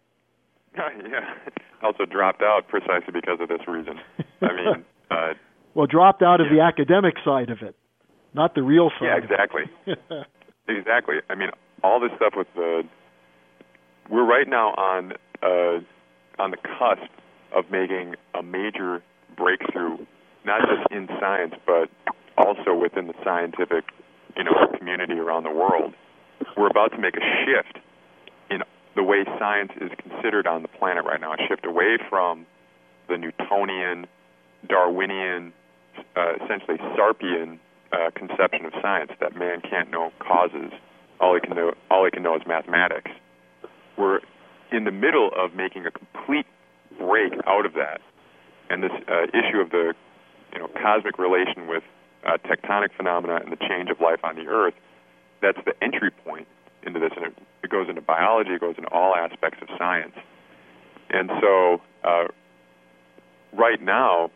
Yeah, also dropped out precisely because of this reason. I mean, uh, well, dropped out of yeah. the academic side of it, not the real side. Yeah, exactly. Exactly. I mean, all this stuff with the, we're right now on uh, on the cusp of making a major breakthrough, not just in science, but also within the scientific, you know, community around the world. We're about to make a shift in the way science is considered on the planet right now, a shift away from the Newtonian, Darwinian, uh, essentially Sarpian uh, conception of science, that man can't know causes, all he can know, all he can know is mathematics. We're in the middle of making a complete break out of that, and this uh, issue of the, you know, cosmic relation with uh, tectonic phenomena and the change of life on the Earth, that's the entry point into this, and it, it goes into biology, it goes into all aspects of science. And so uh, right now,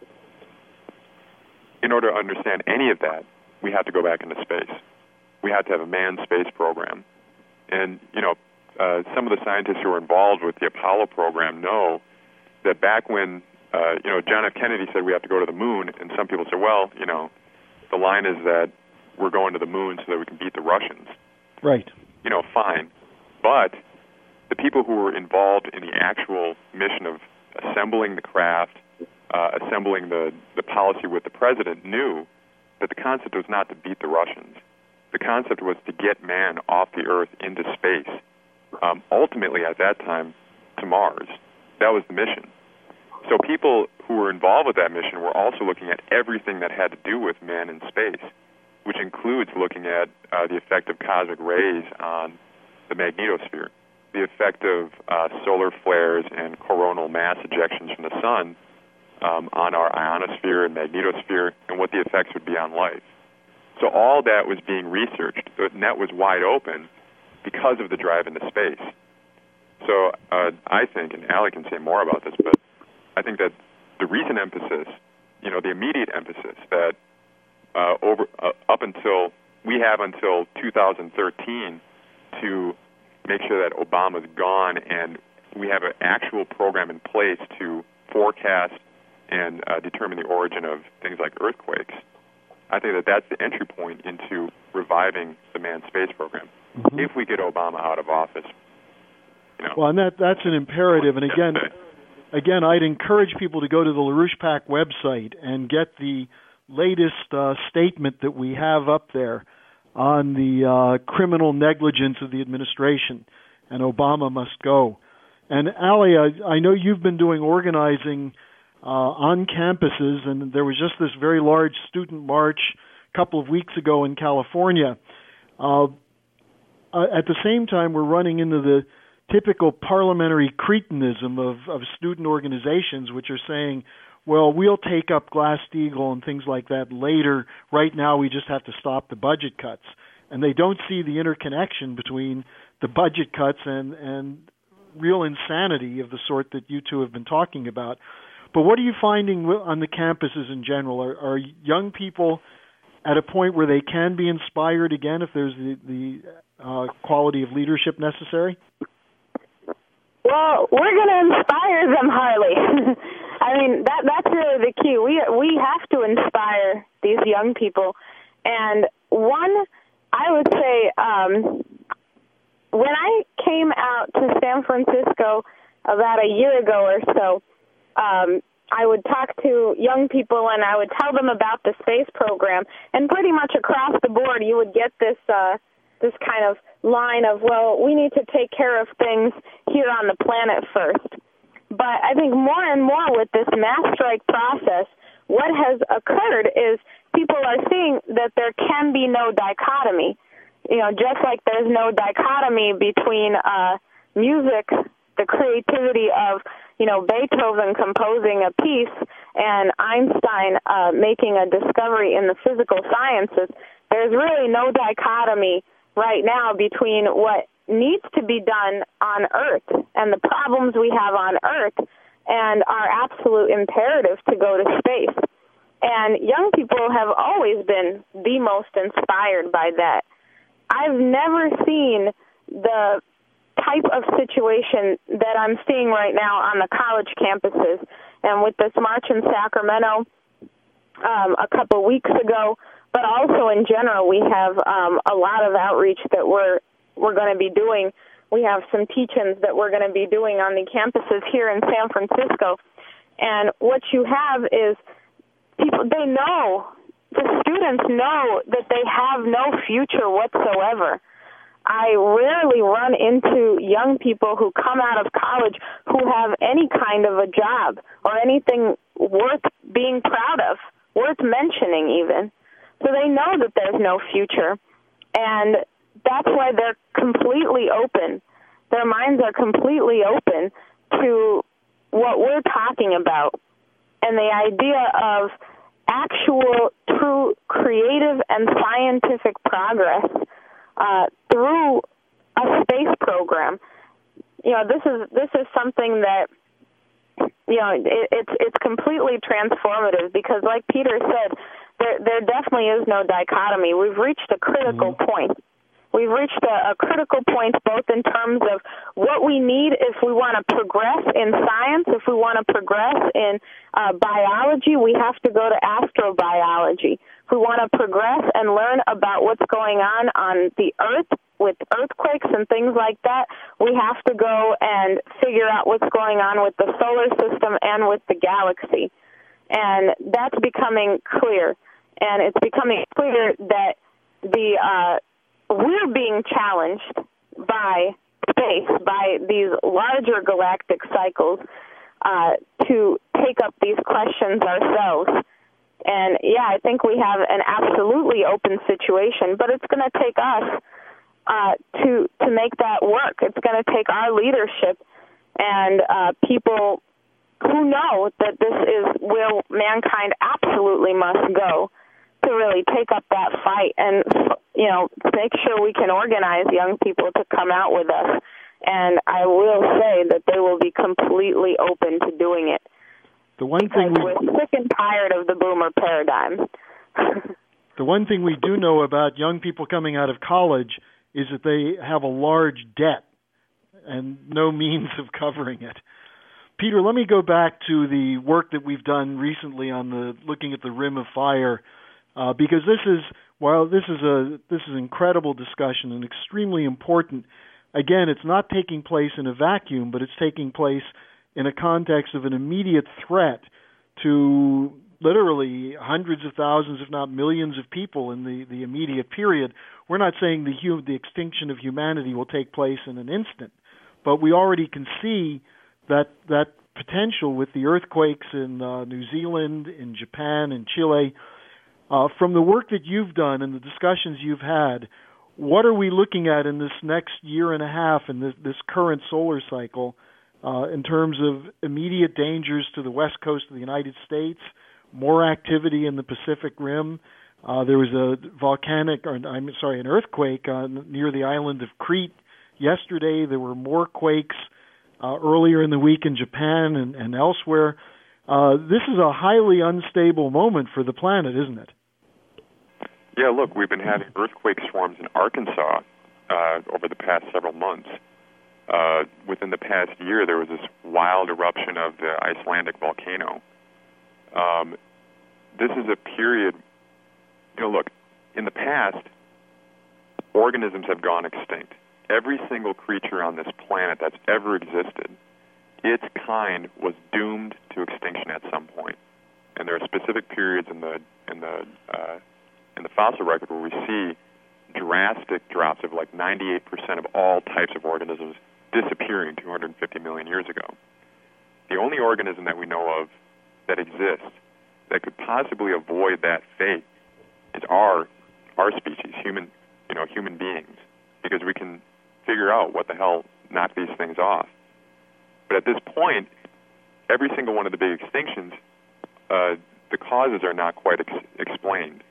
in order to understand any of that, we have to go back into space. We have to have a manned space program. And, you know, uh, some of the scientists who were involved with the Apollo program know that back when, uh, you know, John F. Kennedy said we have to go to the moon, and some people say, well, you know, the line is that we're going to the moon so that we can beat the Russians. Right. You know, fine. But the people who were involved in the actual mission of assembling the craft, uh, assembling the, the policy with the president, knew that the concept was not to beat the Russians. The concept was to get man off the Earth into space, um, ultimately at that time to Mars. That was the mission. So people who were involved with that mission were also looking at everything that had to do with man in space, which includes looking at uh, the effect of cosmic rays on the magnetosphere, the effect of uh, solar flares and coronal mass ejections from the sun um, on our ionosphere and magnetosphere, and what the effects would be on life. So all that was being researched. The net was wide open because of the drive into space. So uh, I think, and Allie can say more about this, but I think that the recent emphasis, you know, the immediate emphasis that uh, over uh, up until, we have until two thousand thirteen to make sure that Obama's gone, and we have an actual program in place to forecast and uh, determine the origin of things like earthquakes. I think that that's the entry point into reviving the manned space program. Mm-hmm. If we get Obama out of office, you know. Well, and that that's an imperative. And again, again, I'd encourage people to go to the LaRouche PAC website and get the latest uh, statement that we have up there on the uh, criminal negligence of the administration, and Obama must go. And Allie, I, I know you've been doing organizing uh, on campuses, and there was just this very large student march a couple of weeks ago in California. Uh, uh, at the same time, we're running into the typical parliamentary cretinism of, of student organizations, which are saying, well, we'll take up Glass-Steagall and things like that later. Right now, we just have to stop the budget cuts. And they don't see the interconnection between the budget cuts and, and real insanity of the sort that you two have been talking about. But what are you finding on the campuses in general? Are, are young people at a point where they can be inspired again if there's the, the uh, quality of leadership necessary? Well, we're going to inspire them, Harley. I mean, that that's really the key. We we have to inspire these young people. And one, I would say, um, when I came out to San Francisco about a year ago or so, um, I would talk to young people and I would tell them about the space program. And pretty much across the board, you would get this uh, this kind of line of, well, we need to take care of things here on the planet first. But I think more and more with this mass strike process, what has occurred is people are seeing that there can be no dichotomy. You know, just like there's no dichotomy between uh, music, the creativity of, you know, Beethoven composing a piece and Einstein uh, making a discovery in the physical sciences, there's really no dichotomy right now between what needs to be done on Earth and the problems we have on Earth and our absolute imperative to go to space. And young people have always been the most inspired by that. I've never seen the type of situation that I'm seeing right now on the college campuses. And with this march in Sacramento um, a couple weeks ago, but also in general, we have um, a lot of outreach that we're we're going to be doing. We have some teach-ins that we're going to be doing on the campuses here in San Francisco. And what you have is people, they know, the students know that they have no future whatsoever. I rarely run into young people who come out of college who have any kind of a job or anything worth being proud of, worth mentioning even. So they know that there's no future. And that's why they're completely open. Their minds are completely open to what we're talking about and the idea of actual, true, creative, and scientific progress uh, through a space program. You know, this is this is something that, you know, it, it's it's completely transformative because, like Peter said, there there definitely is no dichotomy. We've reached a critical mm-hmm. point. We've reached a, a critical point both in terms of what we need if we want to progress in science, if we want to progress in uh, biology, we have to go to astrobiology. If we want to progress and learn about what's going on on the Earth with earthquakes and things like that, we have to go and figure out what's going on with the solar system and with the galaxy. And that's becoming clear. And it's becoming clear that the uh, we're being challenged by space, by these larger galactic cycles, uh, to take up these questions ourselves. And, yeah, I think we have an absolutely open situation, but it's going to take us uh, to to make that work. It's going to take our leadership and uh, people who know that this is where mankind absolutely must go to really take up that fight and, you know, make sure we can organize young people to come out with us. And I will say that they will be completely open to doing it. The one thing we, we're sick and tired of the boomer paradigm. The one thing we do know about young people coming out of college is that they have a large debt and no means of covering it. Peter, let me go back to the work that we've done recently on the looking at the Rim of Fire. Uh, because this is, while this is a this is an incredible discussion and extremely important, again, it's not taking place in a vacuum, but it's taking place in a context of an immediate threat to literally hundreds of thousands, if not millions of people in the, the immediate period. We're not saying the hu- the extinction of humanity will take place in an instant, but we already can see that that potential with the earthquakes in uh, New Zealand, in Japan, in Chile. Uh, from the work that you've done and the discussions you've had, what are we looking at in this next year and a half in this, this current solar cycle uh, in terms of immediate dangers to the west coast of the United States, more activity in the Pacific Rim? Uh, there was a volcanic, or I'm sorry, an earthquake uh, near the island of Crete yesterday. There were more quakes uh, earlier in the week in Japan and, and elsewhere. Uh, this is a highly unstable moment for the planet, isn't it? Yeah, look, we've been having earthquake swarms in Arkansas uh, over the past several months. Uh, within the past year, there was this wild eruption of the Icelandic volcano. Um, this is a period, you know, look, in the past, organisms have gone extinct. Every single creature on this planet that's ever existed, its kind was doomed to extinction at some point. And there are specific periods in the in the uh, in the fossil record where we see drastic drops of like ninety-eight percent of all types of organisms disappearing two hundred fifty million years ago. The only organism that we know of that exists that could possibly avoid that fate is our our species, human, you know, human beings, because we can figure out what the hell knocked these things off. But at this point, every single one of the big extinctions, uh, the causes are not quite ex- explained.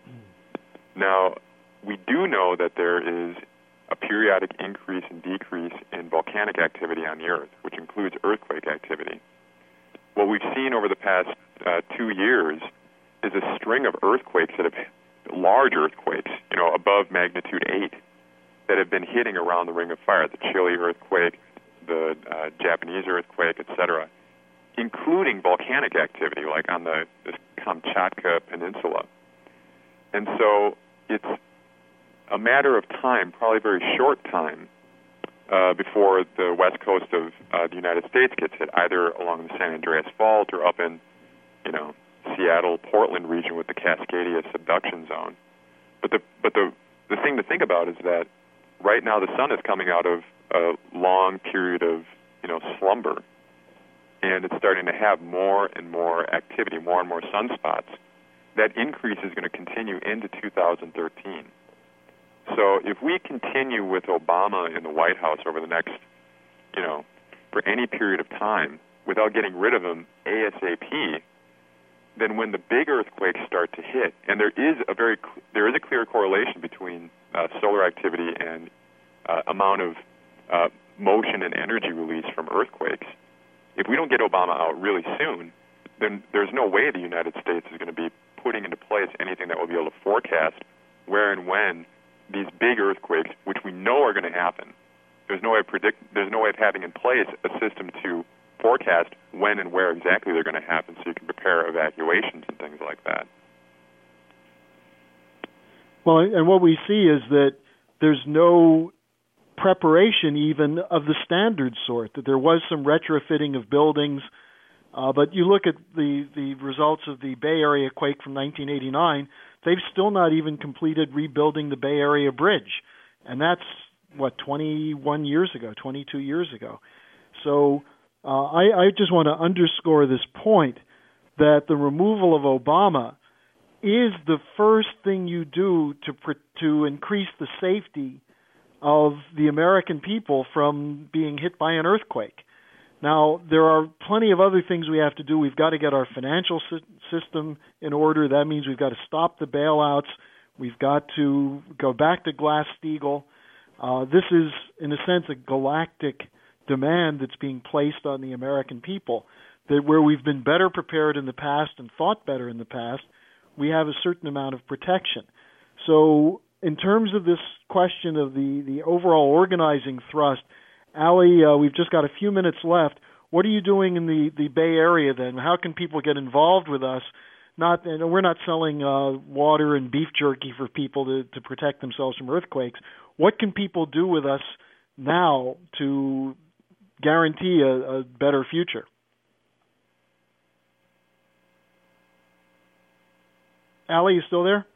Now, we do know that there is a periodic increase and decrease in volcanic activity on the Earth, which includes earthquake activity. What we've seen over the past uh, two years is a string of earthquakes that have, large earthquakes, you know, above magnitude eight, that have been hitting around the Ring of Fire, the Chile earthquake, the uh, Japanese earthquake, et cetera, including volcanic activity, like on the, the Kamchatka Peninsula. And so it's a matter of time, probably a very short time, uh, before the west coast of uh, the United States gets hit, either along the San Andreas Fault or up in, you know, Seattle, Portland region with the Cascadia subduction zone. But the but the the thing to think about is that right now the sun is coming out of a long period of, you know, slumber, and it's starting to have more and more activity, more and more sunspots. That increase is going to continue into two thousand thirteen. So if we continue with Obama in the White House over the next, you know, for any period of time without getting rid of him ASAP, then when the big earthquakes start to hit, and there is a very there is a clear correlation between uh, solar activity and uh, amount of uh, motion and energy release from earthquakes. If we don't get Obama out really soon, then there's no way the United States is going to be putting into place anything that will be able to forecast where and when these big earthquakes, which we know are going to happen. There's no way of predict. There's no way of having in place a system to forecast when and where exactly they're going to happen, so you can prepare evacuations and things like that. Well, and what we see is that there's no preparation even of the standard sort, that there was some retrofitting of buildings, uh, but you look at the, the results of the Bay Area quake from nineteen eighty-nine, they've still not even completed rebuilding the Bay Area Bridge, and that's, what, twenty-one years ago, twenty-two years ago. So uh, I, I just want to underscore this point that the removal of Obama is the first thing you do to to increase the safety of the American people from being hit by an earthquake. Now, there are plenty of other things we have to do. We've got to get our financial system in order. That means we've got to stop the bailouts. We've got to go back to Glass-Steagall. Uh, this is, in a sense, a galactic demand that's being placed on the American people, that where we've been better prepared in the past and thought better in the past, we have a certain amount of protection. So in terms of this question of the, the overall organizing thrust, Allie, uh, we've just got a few minutes left. What are you doing in the, the Bay Area then? How can people get involved with us? Not, and we're not selling uh, water and beef jerky for people to, to protect themselves from earthquakes. What can people do with us now to guarantee a, a better future? Allie, you still there?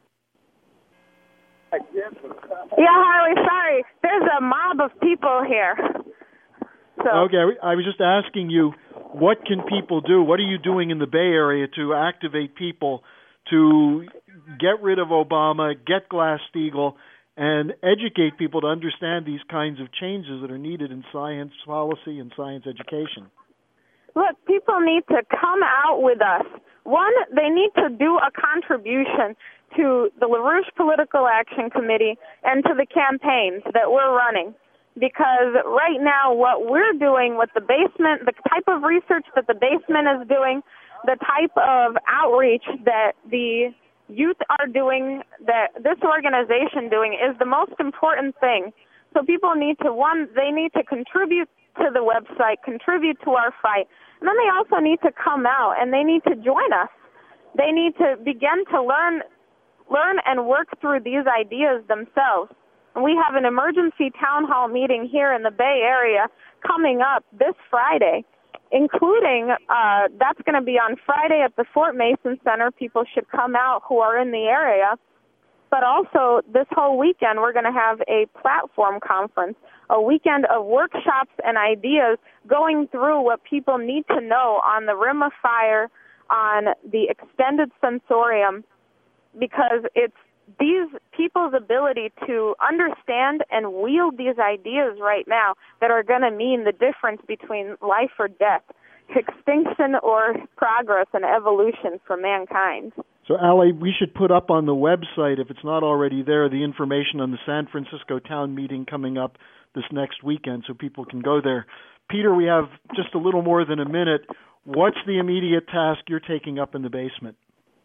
Yeah, Harley, sorry. There's a mob of people here. So. Okay, I was just asking you, what can people do? What are you doing in the Bay Area to activate people to get rid of Obama, get Glass-Steagall, and educate people to understand these kinds of changes that are needed in science policy and science education? Look, people need to come out with us. One, they need to do a contribution to the LaRouche Political Action Committee and to the campaigns that we're running. Because right now what we're doing with the basement, the type of research that the basement is doing, the type of outreach that the youth are doing, that this organization doing, is the most important thing. So people need to, one, they need to contribute to the website, contribute to our fight. And then they also need to come out and they need to join us. They need to begin to learn learn and work through these ideas themselves. And we have an emergency town hall meeting here in the Bay Area coming up this Friday, including, uh, that's going to be on Friday at the Fort Mason Center. People should come out who are in the area. But also this whole weekend we're going to have a platform conference, a weekend of workshops and ideas going through what people need to know on the Rim of Fire, on the extended sensorium, because it's these people's ability to understand and wield these ideas right now that are going to mean the difference between life or death, extinction or progress and evolution for mankind. So, Allie, we should put up on the website, if it's not already there, the information on the San Francisco town meeting coming up this next weekend so people can go there. Peter, we have just a little more than a minute. What's the immediate task you're taking up in the basement?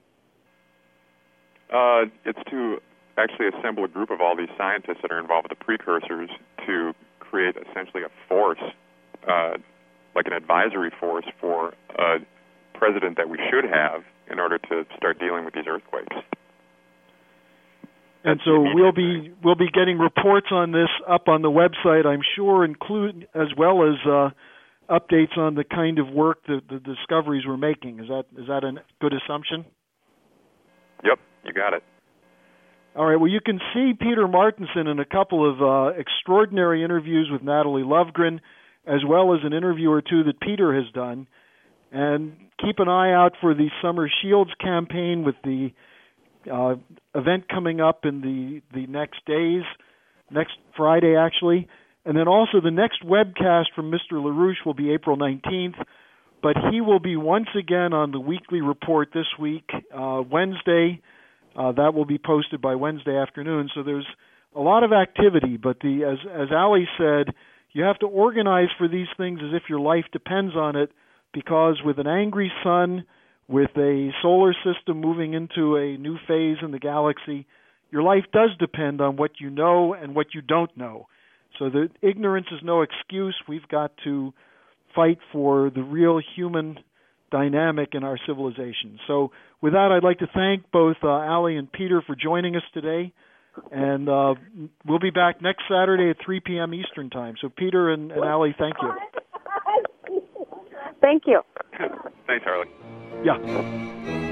Uh, it's to actually assemble a group of all these scientists that are involved with the precursors to create essentially a force, uh, like an advisory force for a president that we should have in order to start dealing with these earthquakes. And so we'll be we'll be getting reports on this up on the website, I'm sure, include as well as uh, updates on the kind of work, the, the discoveries we're making. Is that is that a good assumption? Yep, you got it. All right, well, you can see Peter Martinson in a couple of uh, extraordinary interviews with Natalie Lovgren, as well as an interview or two that Peter has done. And keep an eye out for the Summer Shields campaign with the uh, event coming up in the, the next days, next Friday, actually. And then also the next webcast from Mister LaRouche will be April nineteenth. But he will be once again on the weekly report this week, uh, Wednesday. Uh, that will be posted by Wednesday afternoon. So there's a lot of activity. But the as as Allie said, You have to organize for these things as if your life depends on it, because with an angry sun, with a solar system moving into a new phase in the galaxy, your life does depend on what you know and what you don't know. So the ignorance is no excuse. We've got to fight for the real human dynamic in our civilization. So with that, I'd like to thank both uh, Allie and Peter for joining us today. And uh, we'll be back next Saturday at three p.m. Eastern Time. So Peter and, and Allie, thank you. Thank you. Thanks, Harley. Yeah.